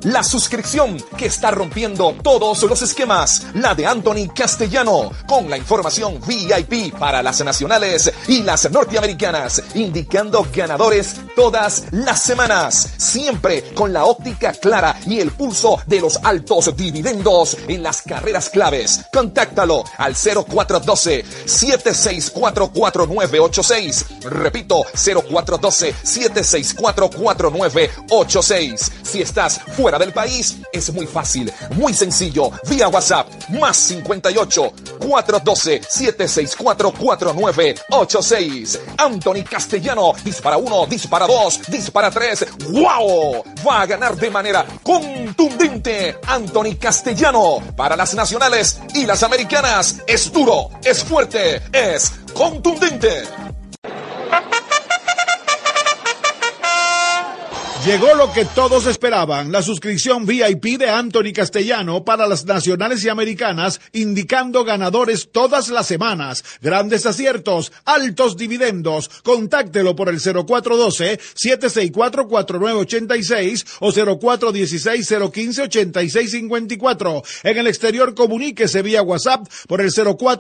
La suscripción que está rompiendo todos los esquemas, la de Anthony Castellano, con la información VIP para las nacionales y las norteamericanas, indicando ganadores todas las semanas, siempre con la óptica clara y el pulso de los altos dividendos en las carreras claves. Contáctalo al 0412-764-4986. Repito, 0412-764-4986. Si estás fuera del país, es muy fácil, muy sencillo, vía WhatsApp, más 58 412 764 4986. Anthony Castellano, dispara 1, dispara 2, dispara 3. ¡Wow! Va a ganar de manera contundente Anthony Castellano. Para las nacionales y las americanas, es duro, es fuerte, es contundente. Llegó lo que todos esperaban, la suscripción VIP de Anthony Castellano para las nacionales y americanas, indicando ganadores todas las semanas, grandes aciertos, altos dividendos. Contáctelo por el 0412-764-4986 o 0416-015-8654. En el exterior, comuníquese vía WhatsApp por el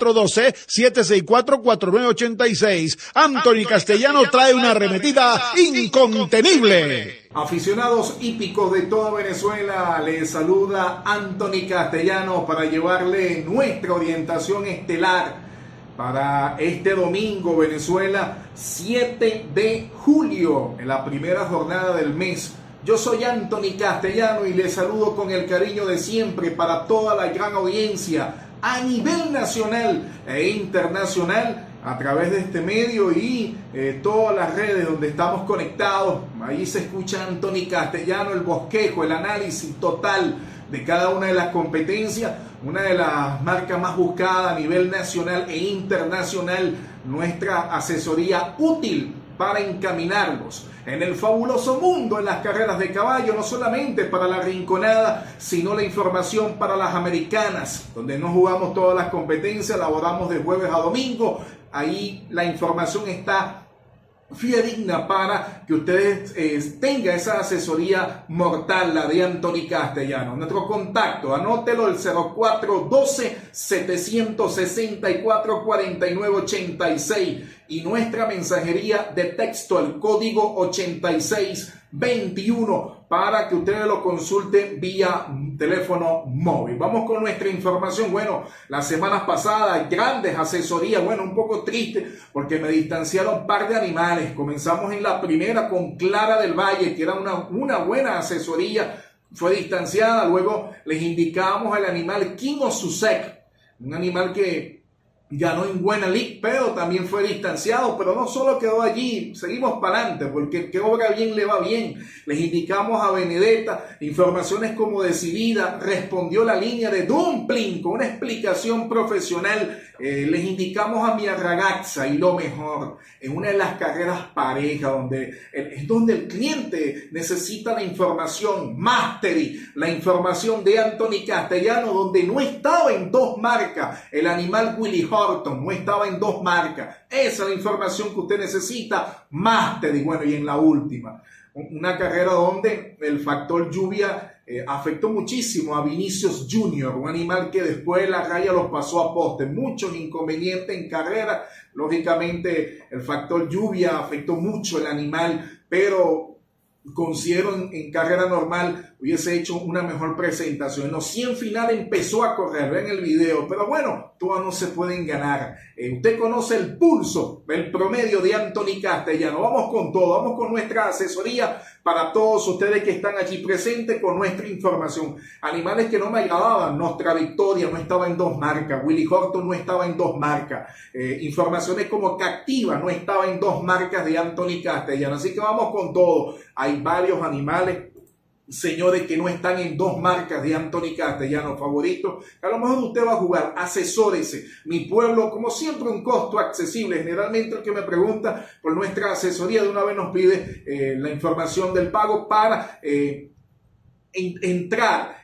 0412-764-4986. Anthony Castellano trae una arremetida incontenible. Aficionados hípicos de toda Venezuela, les saluda Anthony Castellano para llevarle nuestra orientación estelar para este domingo, Venezuela, 7 de julio, en la primera jornada del mes. Yo soy Anthony Castellano y les saludo con el cariño de siempre para toda la gran audiencia a nivel nacional e internacional, a través de este medio y todas las redes donde estamos conectados. Ahí se escucha Anthony Castellano, el bosquejo, el análisis total de cada una de las competencias, una de las marcas más buscadas a nivel nacional e internacional, nuestra asesoría útil para encaminarlos en el fabuloso mundo en las carreras de caballo, no solamente para la rinconada, sino la información para las americanas, donde no jugamos todas las competencias, laboramos de jueves a domingo. Ahí la información está fidedigna para que ustedes tengan esa asesoría mortal, la de Anthony Castellano. Nuestro contacto, anótelo, el 0412-764-4986 y nuestra mensajería de texto, el código 8621, para que ustedes lo consulten vía teléfono móvil. Vamos con nuestra información. Bueno, las semanas pasadas, grandes asesorías. Bueno, un poco triste porque me distanciaron un par de animales. Comenzamos en la primera con Clara del Valle, que era una buena asesoría. Fue distanciada. Luego les indicábamos el animal King of Sussex, un animal que ganó en Buena League, pero también fue distanciado. Pero no solo quedó allí, seguimos para adelante, porque el que obra bien le va bien. Les indicamos a Benedetta informaciones como decidida, respondió la línea de Dumpling con una explicación profesional. Les indicamos a Mia Ragazza y lo mejor, en una de las carreras parejas, es donde el cliente necesita la información Mastery, la información de Anthony Castellano, donde no estaba en dos marcas, el animal Willie Horton no estaba en dos marcas. Esa es la información que usted necesita, Mastery. Bueno, y en la última, una carrera donde el factor lluvia afectó muchísimo a Vinicius Jr., un animal que después de la raya los pasó a poste. Muchos inconvenientes en carrera. Lógicamente el factor lluvia afectó mucho el animal, pero considero en carrera normal hubiese hecho una mejor presentación. En los 100 finales empezó a correr, ven el video, pero bueno, todas no se pueden ganar. Usted conoce el pulso, el promedio de Anthony Castellano. Vamos con todo, vamos con nuestra asesoría para todos ustedes que están allí presentes con nuestra información. Animales que no me agradaban, Nuestra Victoria no estaba en dos marcas, Willie Horton no estaba en dos marcas, informaciones como Captiva no estaba en dos marcas de Anthony Castellano. Así que vamos con todo. Hay varios animales, señores, que no están en dos marcas de Anthony Castellano favoritos. A lo mejor usted va a jugar, asesórese. Mi pueblo, como siempre, un costo accesible. Generalmente el que me pregunta por nuestra asesoría de una vez nos pide la información del pago para entrar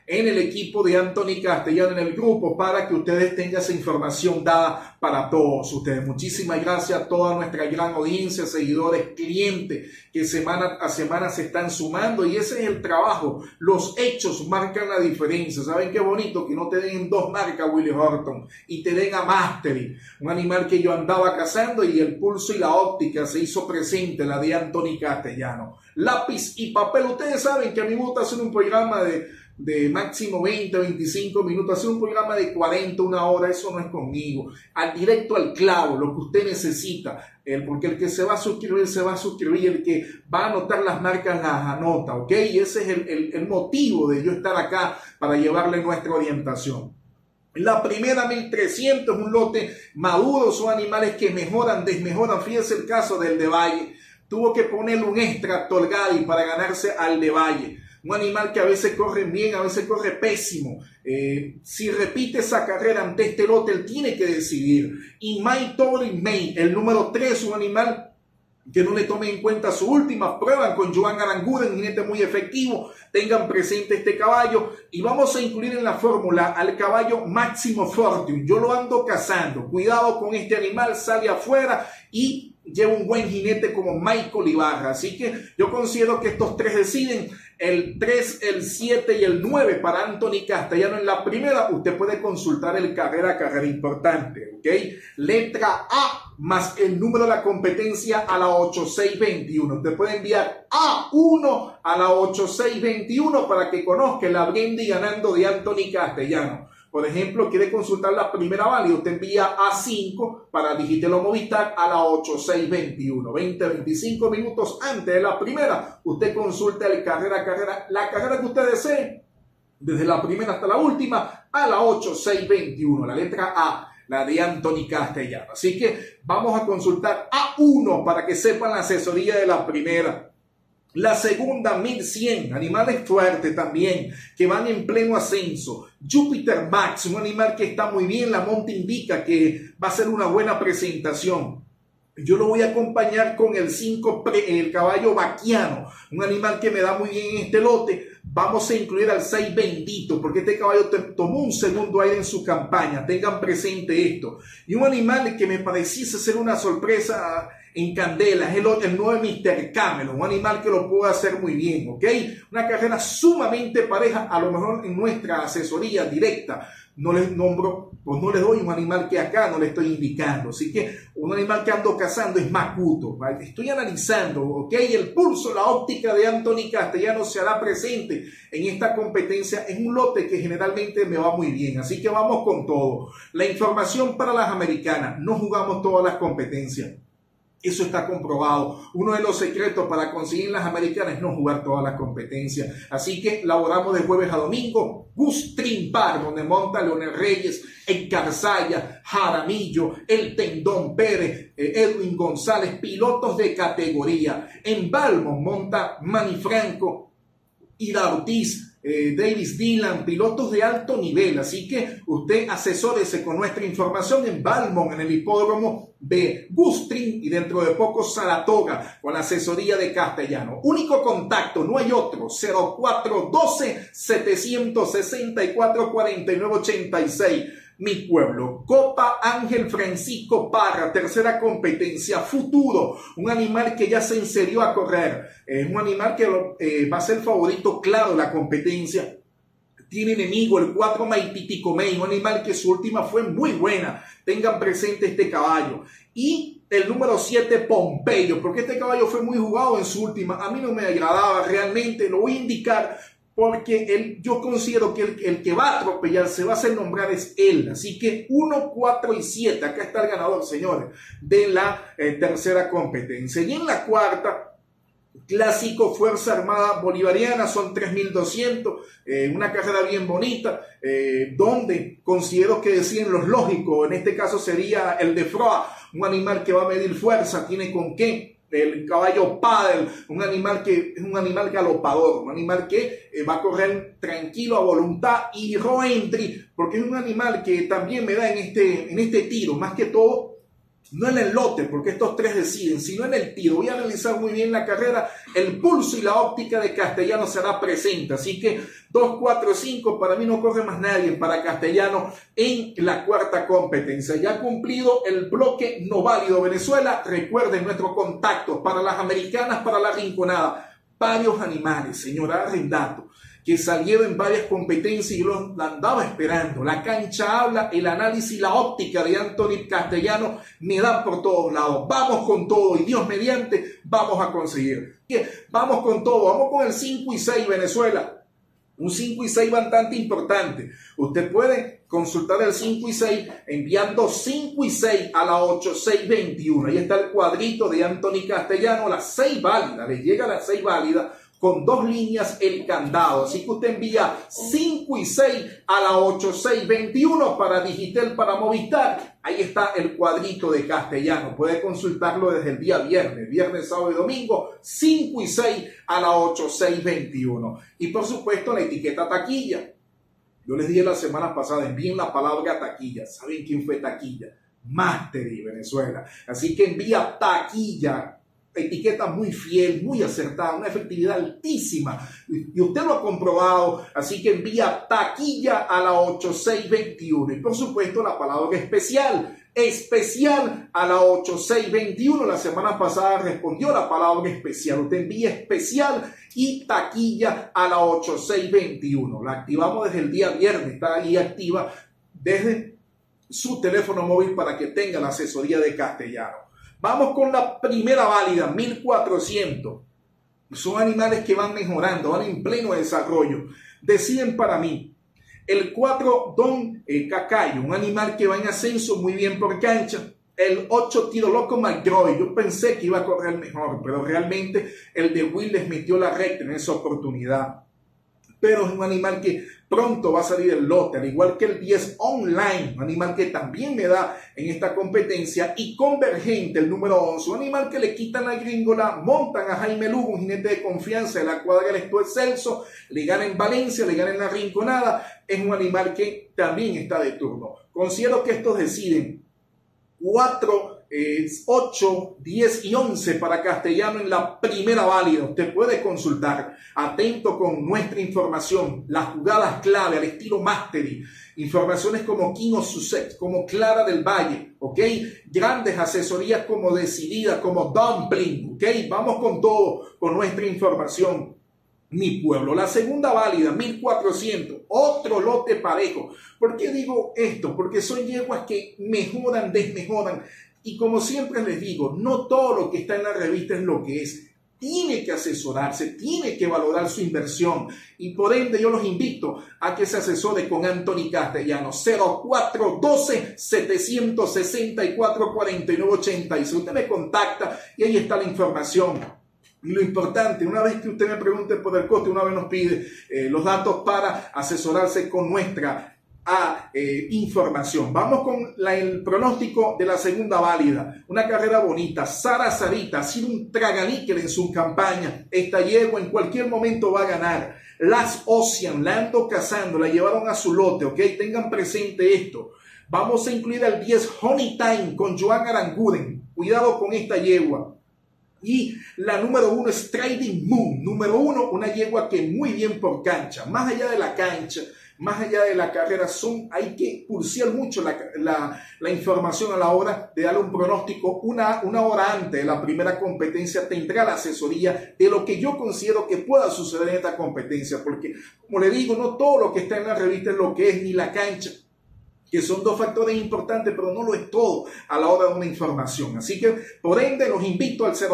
en el equipo de Anthony Castellano, en el grupo, para que ustedes tengan esa información dada para todos ustedes. Muchísimas gracias a toda nuestra gran audiencia, seguidores, clientes que semana a semana se están sumando, y ese es el trabajo. Los hechos marcan la diferencia. ¿Saben qué bonito? Que no te den dos marcas, Willie Horton, y te den a Mastery, un animal que yo andaba cazando, y el pulso y la óptica se hizo presente, la de Anthony Castellano. Lápiz y papel. Ustedes saben que a mí me gusta hacer un programa de máximo 20, 25 minutos, hacer un programa de 40, una hora, eso no es conmigo. Al directo, al clavo, lo que usted necesita. Porque el que se va a suscribir, el que va a anotar las marcas las anota, ¿ok? Y ese es el motivo de yo estar acá, para llevarle nuestra orientación. La primera 1300, un lote maduro, son animales que mejoran, desmejoran. Fíjense el caso del de Valle. Tuvo que ponerle un extra Tolgadi para ganarse al de Valle. Un animal que a veces corre bien, a veces corre pésimo. Si repite esa carrera ante este lote, él tiene que decidir. Y May Tori May, el número 3, un animal que no le tome en cuenta su última prueba con Joan Aranguren, un jinete muy efectivo. Tengan presente este caballo, y vamos a incluir en la fórmula al caballo Máximo Fortune. Yo lo ando cazando. Cuidado con este animal, sale afuera y lleva un buen jinete como Michael Ibarra. Así que yo considero que estos tres deciden. El 3, el 7 y el 9 para Anthony Castellano en la primera. Usted puede consultar el carrera importante, ¿ok? Letra A más el número de la competencia a la 8621. Usted puede enviar A1 a la 8621 para que conozca la Brendi ganando de Anthony Castellano. Por ejemplo, quiere consultar la primera válida, usted envía A5 para Digitelo Movistar a la 8621. 20-25 minutos antes de la primera, usted consulta el la carrera que usted desee, desde la primera hasta la última, a la 8621, la letra A, la de Anthony Castellano. Así que vamos a consultar A1 para que sepan la asesoría de la primera. La segunda, 1100, animales fuertes también, que van en pleno ascenso. Jupiter Max, un animal que está muy bien, la monta indica que va a ser una buena presentación. Yo lo voy a acompañar con el 5, el caballo Vaquiano, un animal que me da muy bien en este lote. Vamos a incluir al 6 Bendito, porque este caballo tomó un segundo aire en su campaña. Tengan presente esto. Y un animal que me pareciese ser una sorpresa en candela es el 9 Mr. Camelot, un animal que lo puede hacer muy bien, ¿ok? Una carrera sumamente pareja, a lo mejor en nuestra asesoría directa no les nombro, pues no les doy un animal que acá no le estoy indicando. Así que un animal que ando cazando es Macuto, ¿vale? Estoy analizando, ¿ok? El pulso, la óptica de Anthony Castellano se hará presente en esta competencia. Es un lote que generalmente me va muy bien, así que vamos con todo. La información para las americanas: no jugamos todas las competencias. Eso está comprobado. Uno de los secretos para conseguir las americanas es no jugar todas las competencias. Así que laboramos de jueves a domingo. Gustrin Park, donde monta Leonel Reyes, en Carzaya, Jaramillo, El Tendón Pérez, Edwin González, pilotos de categoría. En Balmont monta Manny Franco, Ida Ortiz, Davis Dylan, pilotos de alto nivel. Así que usted asesórese con nuestra información en Balmont, en el hipódromo de Gustrin, y dentro de poco Saratoga, con la asesoría de Castellano. Único contacto, no hay otro: 0412-764-4986. Mi pueblo. Copa Ángel Francisco Parra, tercera competencia. Futuro, un animal que ya se enserió a correr. Es un animal que va a ser favorito claro de la competencia. Tiene enemigo el 4 Maititicomey, un animal que su última fue muy buena. Tengan presente este caballo. Y el número 7 Pompeyo, porque este caballo fue muy jugado en su última. A mí no me agradaba realmente, lo voy a indicar, porque yo considero que el que va a atropellar, se va a hacer nombrar, es él. Así que 1, 4 y 7, acá está el ganador, señores, de la tercera competencia. Y en la cuarta, Clásico Fuerza Armada Bolivariana, son 3.200, una carrera bien bonita, donde considero que deciden los lógicos. En este caso sería el de Froa, un animal que va a medir fuerza, tiene con qué. El caballo Paddle, un animal que es un animal galopador, un animal que va a correr tranquilo, a voluntad. Y Roentry, porque es un animal que también me da en este tiro, más que todo no en el lote, porque estos tres deciden, sino en el tiro. Voy a analizar muy bien la carrera, el pulso y la óptica de Castellano será presente. Así que 2, 4, 5, para mí no corre más nadie para Castellano en la cuarta competencia. Ya cumplido el bloque no válido Venezuela, recuerden nuestro contacto para las americanas, para la rinconada. Varios animales, señora Arrendato, que salieron en varias competencias y los andaba esperando. La cancha habla, el análisis, la óptica de Anthony Castellano me dan por todos lados. Vamos con todo y Dios mediante vamos a conseguir. Vamos con todo, vamos con el 5 y 6 Venezuela. Un 5 y 6 bastante importante. Usted puede consultar el 5 y 6 enviando 5 y 6 a la 8621. Ahí está el cuadrito de Anthony Castellano, la 6 válida. Le llega la 6 válida con 2 líneas el candado. Así que usted envía 5 y 6 a la 8621 para Digitel, para Movistar. Ahí está el cuadrito de Castellano. Puede consultarlo desde el día viernes, sábado y domingo, 5 y 6 a la 8621. Y por supuesto la etiqueta taquilla. Yo les dije la semana pasada, envíen la palabra taquilla. ¿Saben quién fue taquilla? Mastery Venezuela. Así que envía taquilla. Etiqueta muy fiel, muy acertada, una efectividad altísima. Y usted lo ha comprobado, así que envía taquilla a la 8621. Y por supuesto la palabra especial a la 8621. La semana pasada respondió la palabra especial. Usted envía especial y taquilla a la 8621. La activamos desde el día viernes, está ahí activa desde su teléfono móvil para que tenga la asesoría de Castellano. Vamos con la primera válida, 1400. Son animales que van mejorando, van en pleno desarrollo. Deciden para mí el 4 Don Cacayo, un animal que va en ascenso muy bien por cancha. El 8 Tiro Loco McGroy, yo pensé que iba a correr mejor, pero realmente el de Will les metió la recta en esa oportunidad. Pero es un animal que pronto va a salir del lote, al igual que el 10 Online, un animal que también me da en esta competencia, y Convergente, el número 11, un animal que le quitan la gringola, montan a Jaime Lugo, un jinete de confianza de la cuadra del Esto Excelso, le gana en Valencia, le gana en la Rinconada, es un animal que también está de turno. Considero que estos deciden 4, 8, 10 y 11 para Castellano en la primera válida. Usted puede consultar, atento con nuestra información, las jugadas clave al estilo Mastery, informaciones como Kino Sussex, como Clara del Valle, ¿ok? Grandes asesorías como Decidida, como Dumpling, ¿ok? Vamos con todo, con nuestra información. Mi pueblo, la segunda válida, 1400, otro lote parejo. ¿Por qué digo esto? Porque son yeguas que mejoran, desmejoran. Y como siempre les digo, no todo lo que está en la revista es lo que es. Tiene que asesorarse, tiene que valorar su inversión. Y por ende yo los invito a que se asesore con Anthony Castellano. 0412-764-4986. Usted me contacta y ahí está la información. Y lo importante, una vez que usted me pregunte por el coste, una vez nos pide los datos para asesorarse con nuestra información. Vamos con el pronóstico de la segunda válida. Una carrera bonita. Sara Sarita ha sido un traganíquel en su campaña. Esta yegua en cualquier momento va a ganar. Las Ocean, la ando cazando, la llevaron a su lote, ¿ok? Tengan presente esto. Vamos a incluir al 10 Honey Time con Joan Aranguren. Cuidado con esta yegua. Y la número 1 es Trading Moon. Número 1, una yegua que muy bien por cancha. Más allá de la cancha, más allá de la carrera, hay que pulsear mucho la información a la hora de darle un pronóstico. Una hora antes de la primera competencia tendrá la asesoría de lo que yo considero que pueda suceder en esta competencia. Porque, como le digo, no todo lo que está en la revista es lo que es, ni la cancha, que son dos factores importantes, pero no lo es todo a la hora de una información. Así que, por ende, los invito al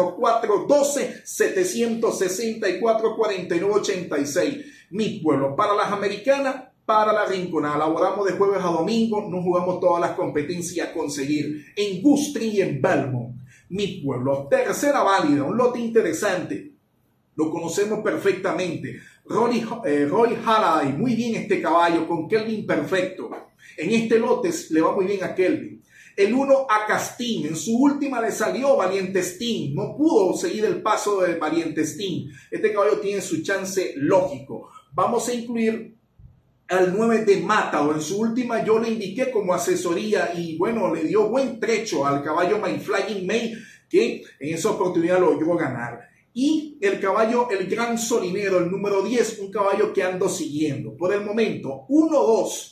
0412-764-4986. Mi pueblo, para las americanas, para la Rinconada. Laboramos de jueves a domingo, no jugamos todas las competencias a conseguir. En Gustri y en Belmont. Mi pueblo, tercera válida, un lote interesante. Lo conocemos perfectamente. Roy Halladay, muy bien este caballo, con Kelvin perfecto. En este lote le va muy bien a Kelvin. El 1 a Castín, en su última le salió Valiente Sting, no pudo seguir el paso de Valiente Sting. Este caballo tiene su chance lógico. Vamos a incluir al 9 de Matador. En su última yo le indiqué como asesoría y bueno, le dio buen trecho al caballo My Flying May, que en esa oportunidad logró ganar. Y el caballo El Gran Solinero, el número 10, un caballo que ando siguiendo. Por el momento, 1, 2,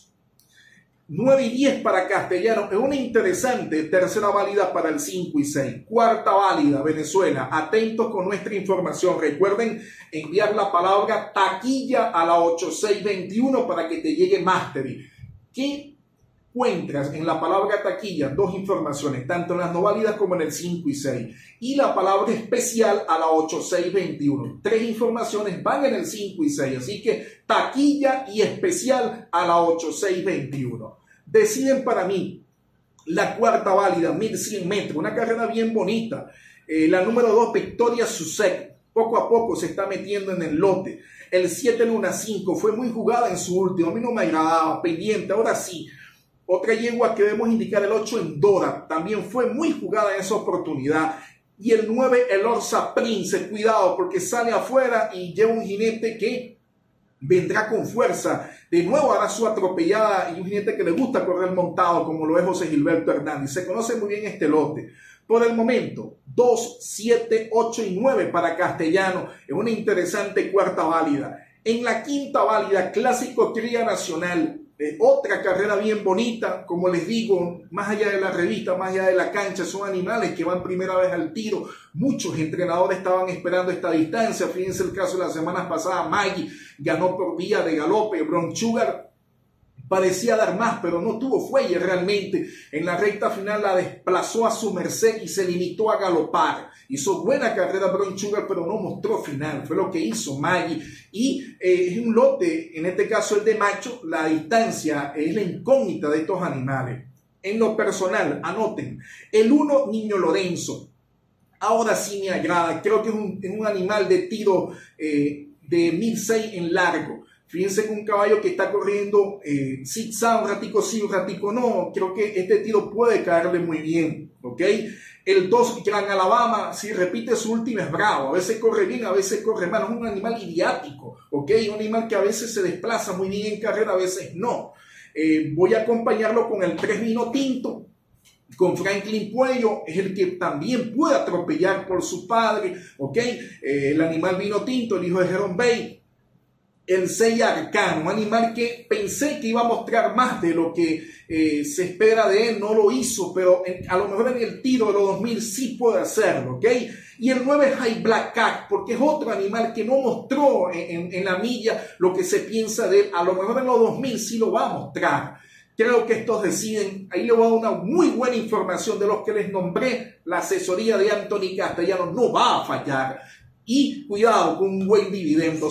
9 y 10 para Castellano. Es una interesante tercera válida para el 5 y 6. Cuarta válida, Venezuela. Atentos con nuestra información. Recuerden enviar la palabra taquilla a la 8621 para que te llegue Mastery. ¿Qué encuentras en la palabra taquilla? Dos informaciones, tanto en las no válidas como en el 5 y 6. Y la palabra especial a la 8621. Tres informaciones van en el 5 y 6. Así que taquilla y especial a la 8621. Deciden para mí la cuarta válida, 1100 metros. Una carrera bien bonita. La número 2, Victoria Susek. Poco a poco se está metiendo en el lote. El 7 Luna 5 fue muy jugada en su último. A mí no me agradaba. Pendiente. Ahora sí. Otra yegua que debemos indicar, el 8 Endora, también fue muy jugada en esa oportunidad. Y el 9, el Orsa Prince, cuidado porque sale afuera y lleva un jinete que vendrá con fuerza. De nuevo hará su atropellada y un jinete que le gusta correr montado como lo es José Gilberto Hernández. Se conoce muy bien este lote. Por el momento, 2, 7, 8 y 9 para Castellano. Es una interesante cuarta válida. En la quinta válida, Clásico Cría Nacional. Otra carrera bien bonita, como les digo, más allá de la revista, más allá de la cancha, son animales que van primera vez al tiro. Muchos entrenadores estaban esperando esta distancia. Fíjense el caso de las semanas pasadas, Maggie ganó por vía de galope, Brown Sugar parecía dar más, pero no tuvo fuelle realmente. En la recta final la desplazó a su merced y se limitó a galopar. Hizo buena carrera Brown Sugar, pero no mostró final. Fue lo que hizo Maggie. Y es un lote, en este caso el de macho, la distancia es la incógnita de estos animales. En lo personal, anoten, el 1, Niño Lorenzo. Ahora sí me agrada. Creo que es un animal de tiro de 1006 en largo. Fíjense que un caballo que está corriendo zigzag, un ratico sí, un ratico no. Creo que este tiro puede caerle muy bien, ¿ok? El 2, Gran Alabama, si repite su última es bravo. A veces corre bien, a veces corre mal. Es un animal idiático, ¿ok? Un animal que a veces se desplaza muy bien en carrera, a veces no. Voy a acompañarlo con el 3, Vino Tinto. Con Franklin Puello, es el que también puede atropellar por su padre, ¿ok? El animal Vino Tinto, el hijo de Jerome Bay. El 6, Arcano, un animal que pensé que iba a mostrar más de lo que se espera de él, no lo hizo, pero a lo mejor en el tiro de los 2000 sí puede hacerlo, ¿ok? Y el 9, High Black Cat, porque es otro animal que no mostró en la milla lo que se piensa de él, a lo mejor en los 2000 sí lo va a mostrar. Creo que estos deciden, ahí le voy a dar una muy buena información de los que les nombré, la asesoría de Anthony Castellano no va a fallar. Y cuidado con un buen dividendo,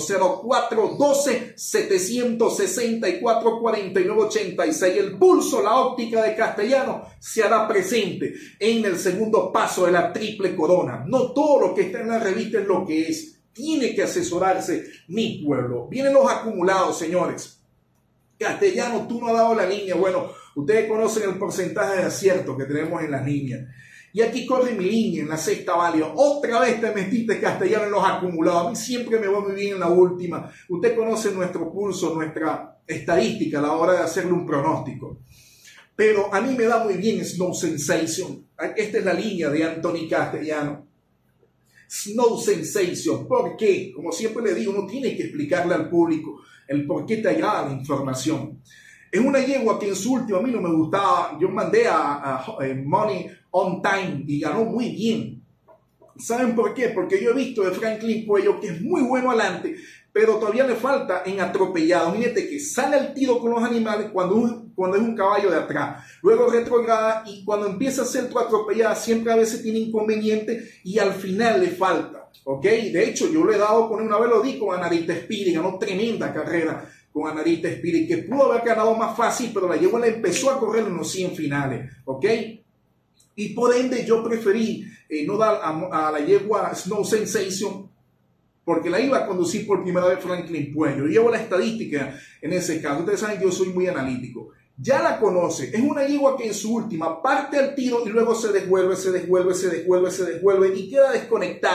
0412-764-4986. El pulso, la óptica de Castellano se hará presente en el segundo paso de la triple corona. No todo lo que está en la revista es lo que es. Tiene que asesorarse mi pueblo. Vienen los acumulados, señores. Castellano, tú no has dado la línea. Bueno, ustedes conocen el porcentaje de acierto que tenemos en las líneas. Y aquí corre mi línea en la sexta válida. Otra vez te metiste, Castellano, en los acumulados. A mí siempre me va muy bien en la última. Usted conoce nuestro pulso, nuestra estadística a la hora de hacerle un pronóstico. Pero a mí me da muy bien Snow Sensation. Esta es la línea de Anthony Castellano. Snow Sensation. ¿Por qué? Como siempre le digo, uno tiene que explicarle al público el por qué te agrada la información. Es una yegua que en su último a mí no me gustaba. Yo mandé a Money on Time y ganó muy bien. ¿Saben por qué? Porque yo he visto de Franklin Puello que es muy bueno adelante, pero todavía le falta en atropellado. Fíjate que sale al tiro con los animales cuando es un caballo de atrás. Luego retrograda y cuando empieza a ser tu atropellada siempre a veces tiene inconveniente y al final le falta. ¿Ok? De hecho, yo le he dado con una vez lo di con Anarita Spirit, ganó tremenda carrera con Anarita Spirit, que pudo haber ganado más fácil, pero la yegua le empezó a correr en los 100 finales, ¿ok? Y por ende yo preferí no dar a la yegua Snow Sensation, porque la iba a conducir por primera vez Franklin Puello. Yo llevo la estadística en ese caso, ustedes saben que yo soy muy analítico. Ya la conoce, es una yegua que en su última parte al tiro y luego se devuelve y queda desconectada.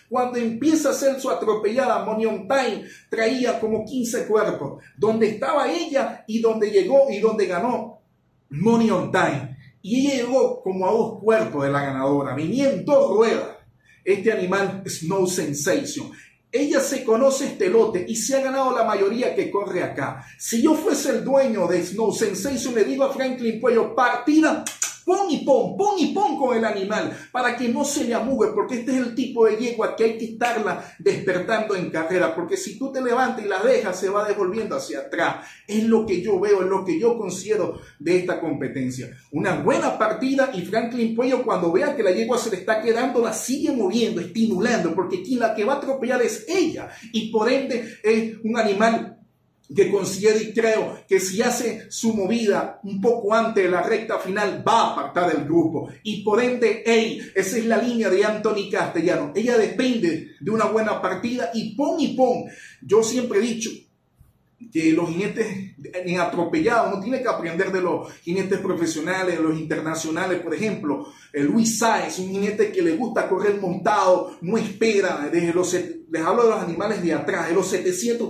Cuando empieza a hacer su atropellada, Money on Time traía como 15 cuerpos. Donde estaba ella y donde llegó y donde ganó Money on Time. Y ella llegó como a 2 cuerpos de la ganadora. Venía en 2 ruedas. Este animal Snow Sensation. Ella se conoce este lote y se ha ganado la mayoría que corre acá. Si yo fuese el dueño de Snow Sensation, le digo a Franklin Puello, partida, pon y pon con el animal para que no se le amugue, porque este es el tipo de yegua que hay que estarla despertando en carrera, porque si tú te levantas y la dejas, se va devolviendo hacia atrás. Es lo que yo veo, es lo que yo considero de esta competencia. Una buena partida y Franklin Puello, cuando vea que la yegua se le está quedando, la sigue moviendo, estimulando, porque quien la que va a atropellar es ella, y por ende es un animal que considero y creo que si hace su movida un poco antes de la recta final va a apartar del grupo, y por ende, esa es la línea de Anthony Castellano. Ella depende de una buena partida y pon. Yo siempre he dicho que los jinetes en atropellado uno tiene que aprender de los jinetes profesionales, de los internacionales. Por ejemplo, Luis Sáez, un jinete que le gusta correr montado, no espera, les hablo de los animales de atrás, de los 700,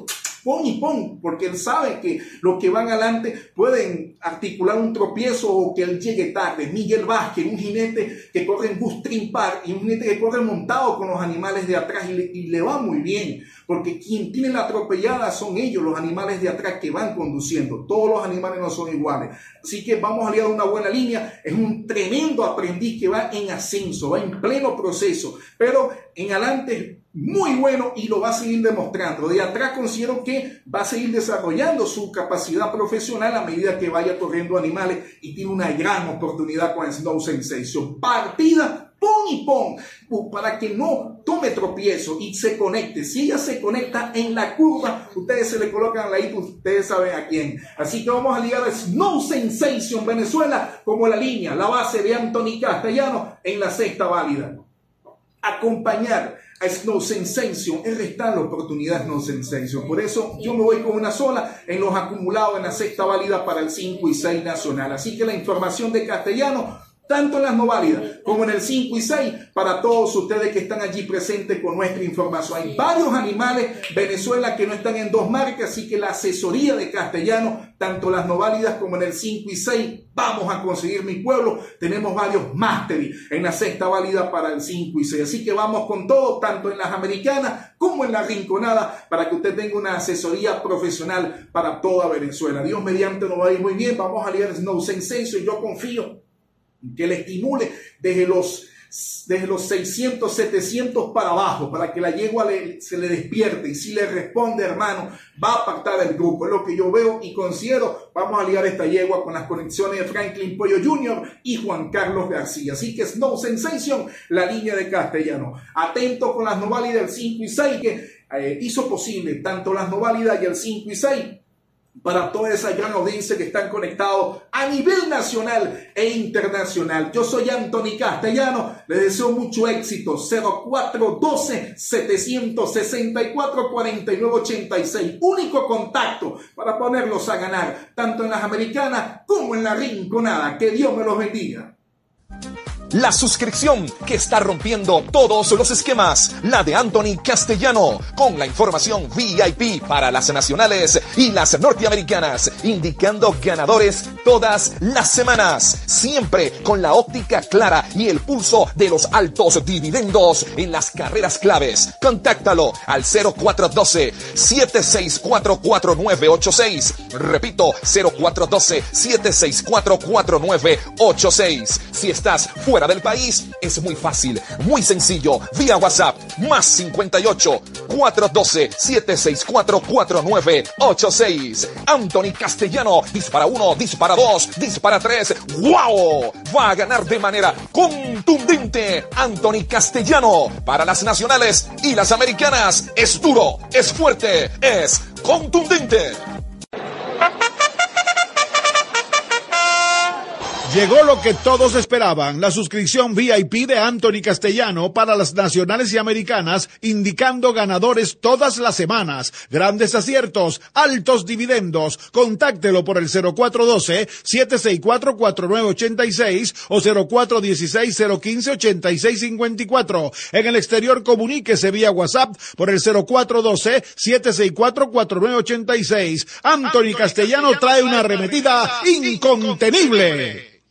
pon, porque él sabe que los que van adelante pueden articular un tropiezo o que él llegue tarde. Miguel Vázquez, un jinete que corre en Bus Trim Park y un jinete que corre montado con los animales de atrás y le va muy bien, porque quien tiene la atropellada son ellos, los animales de atrás que van conduciendo. Todos los animales no son iguales. Así que vamos a liar una buena línea. Es un tremendo aprendiz que va en ascenso, va en pleno proceso, pero en adelante muy bueno y lo va a seguir demostrando. De atrás considero que va a seguir desarrollando su capacidad profesional a medida que vaya corriendo animales y tiene una gran oportunidad con Snow Sensation. Partida, pon, para que no tome tropiezo y se conecte. Si ella se conecta en la curva, ustedes se le colocan ahí, ustedes saben a quién. Así que vamos a ligar a Snow Sensation Venezuela como la línea, la base de Anthony Castellano en la sexta válida. Acompañar a Snow Sensation es restar la oportunidad a Snow Sensation. Por eso yo me voy con una sola en los acumulados en la sexta válida para el 5 y 6 nacional. Así que la información de Castellano, tanto en las no válidas como en el 5 y 6, para todos ustedes que están allí presentes con nuestra información. Hay varios animales Venezuela que no están en 2 marcas, así que la asesoría de Castellano, tanto las no válidas como en el 5 y 6, vamos a conseguir mi pueblo. Tenemos varios Mastery en la sexta válida para el 5 y 6. Así que vamos con todo, tanto en las americanas como en la rinconada, para que usted tenga una asesoría profesional para toda Venezuela. Dios mediante nos va a ir muy bien. Vamos a liar Snow Sensation y yo confío que le estimule desde los 600, 700 para abajo, para que la yegua se le despierte, y si le responde, hermano, va a apartar el grupo. Es lo que yo veo y considero. Vamos a liar esta yegua con las conexiones de Franklin Puello Jr. y Juan Carlos García. Así que Snow Sensation, la línea de Castellano. Atento con las no válidas del 5 y 6, que hizo posible tanto las no válidas y el 5 y 6 para toda esa gran audiencia que están conectados a nivel nacional e internacional. Yo soy Anthony Castellano, les deseo mucho éxito. 0412-764-4986, único contacto para ponerlos a ganar, tanto en las americanas como en la rinconada. Que Dios me los bendiga. La suscripción que está rompiendo todos los esquemas, la de Anthony Castellano, con la información VIP para las nacionales y las norteamericanas, indicando ganadores todas las semanas, siempre con la óptica clara y el pulso de los altos dividendos en las carreras claves. Contáctalo al 0412-764-4986. Repito, 0412-764-4986. Si estás fuera del país, es muy fácil, muy sencillo, vía WhatsApp, +58 412 764 4986. Anthony Castellano, dispara 1, dispara 2, dispara 3. ¡Wow! Va a ganar de manera contundente Anthony Castellano. Para las nacionales y las americanas, es duro, es fuerte, es contundente. Llegó lo que todos esperaban, la suscripción VIP de Anthony Castellano para las nacionales y americanas, indicando ganadores todas las semanas, grandes aciertos, altos dividendos. Contáctelo por el 0412-764-4986 o 0416-015-8654. En el exterior, comuníquese vía WhatsApp por el 0412-764-4986. Anthony Castellano trae una arremetida incontenible.